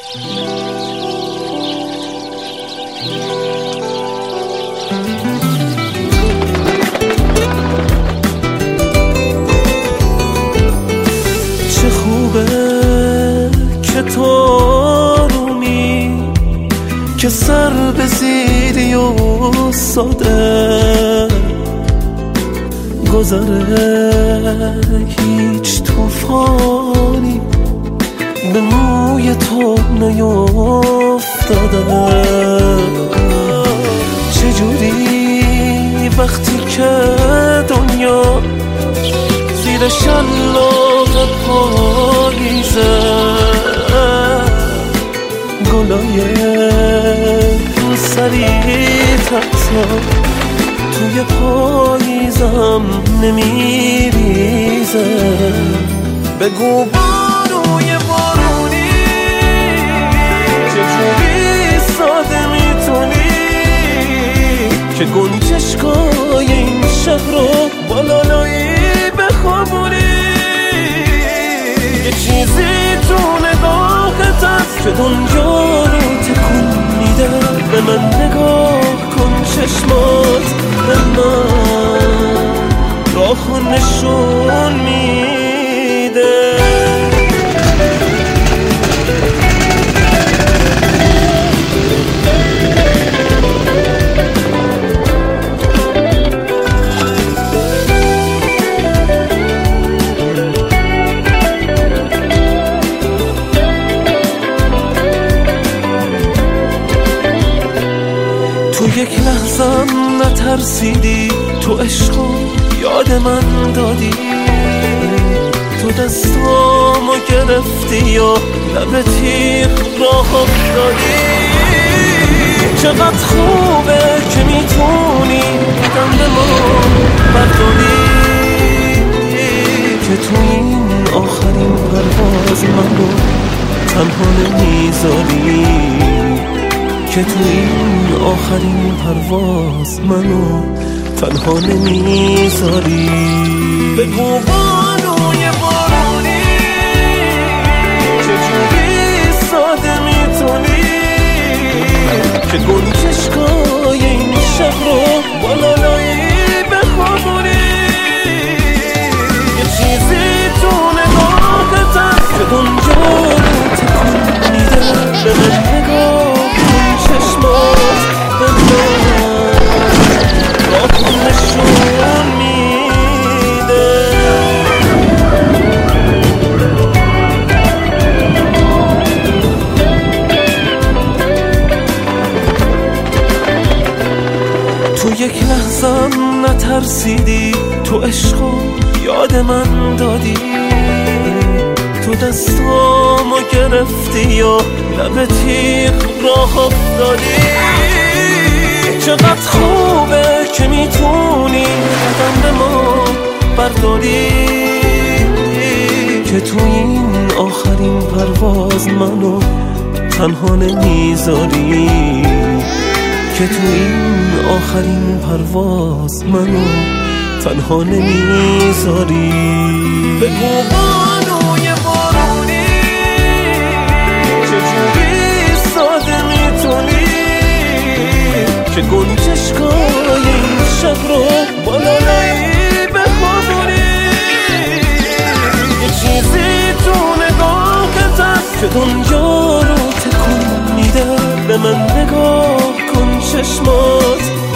چه خوبه که تو آرومی، که سر به زیری و ساده گذره هیچ توفانی به موی تو نیفتاده. چجوری وقتی که دنیا زیر شلاق پاییزه، گلای رو سری تقصا توی پاییزم نمیریزه. بگو بانوی بارونی چجوری ساده میتونی که گنجشکای این شهر رو بالالایی بخوابونی. یه چیزی تو نگاهت هست که دنیا رو تکون میده. به من نگاه کن، چشمات به من راهو نشون میده. تو یک لحظم نترسیدی، تو عشقو یاد من دادی. تو دستامو گرفتی و لب تیغ راه افتادی. چقدر خوبه که میتونی قدم به ما برداری، که تو این آخرین پرواز منو تنها نمیذاری، که تو این آخرین پرواز منو تنها نمیذاری. بگو بانوی بارونی چجوری ساده میتونی که گنجشکای این شهر رو بالالایی بخوابونی. یه چیزی تو نگاهت هست که دنیا رو تکون میده. به من نگاه کن، چشمات به من راهو نشون میده. تو یک لحظم نترسیدی، تو عشقو یاد من دادی. تو دستامو گرفتی و لب تیغ راه افتادی. چقدر خوبه که میتونی قدم به ما برداری، که تو این آخرین پرواز منو تنها نمیذاری، که تو این آخرین پرواز منو تنها نمیذاری. بگو بانوی بارونی چجوری ساده میتونی که گنجشکای این شهر رو بالالایی بخوابونی. یه چیزی تو نگاهت هست که دنیا رو تکون میده. به من نگاه کن، چشمات